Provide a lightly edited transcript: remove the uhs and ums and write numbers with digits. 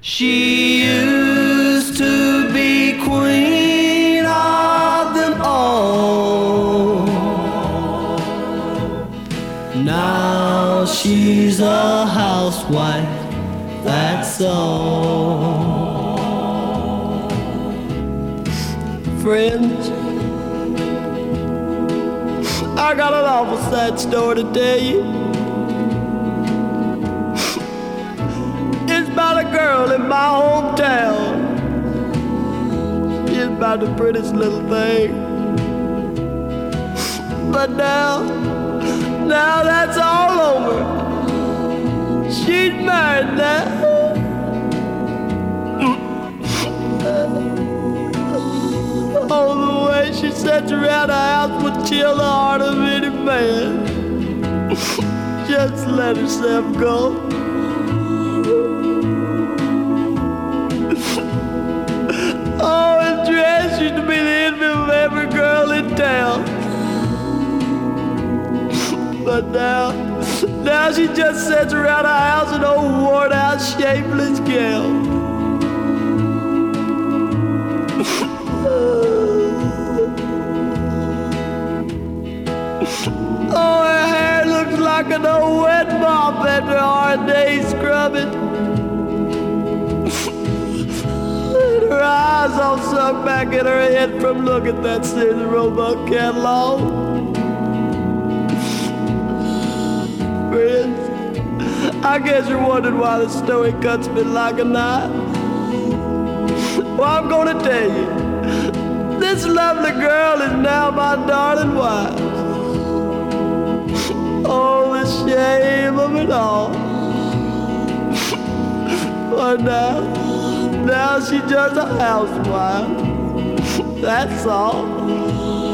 She used to be queen of them all. Now she's a housewife, that's all. Friends, I got an awful sad story to tell you. It's about a girl in my hometown. She's about the prettiest little thing. But now that's all over. She's married now. Oh, the way she sits around the house would chill the heart of any man. Just let herself go. Oh, her dress used to be the envy of every girl in town. But now she just sits around the house in old worn-out, shapeless gown. Oh, her hair looks like an old wet mop after a hard day's scrubbing. And her eyes all sunk back in her head from looking at that Sears Roebuck catalog. Friends, I guess you're wondering why the story cuts me like a knife. Well, I'm gonna tell you. This lovely girl is now my darling wife. Oh, the shame of it all. But now she's just a housewife. That's all.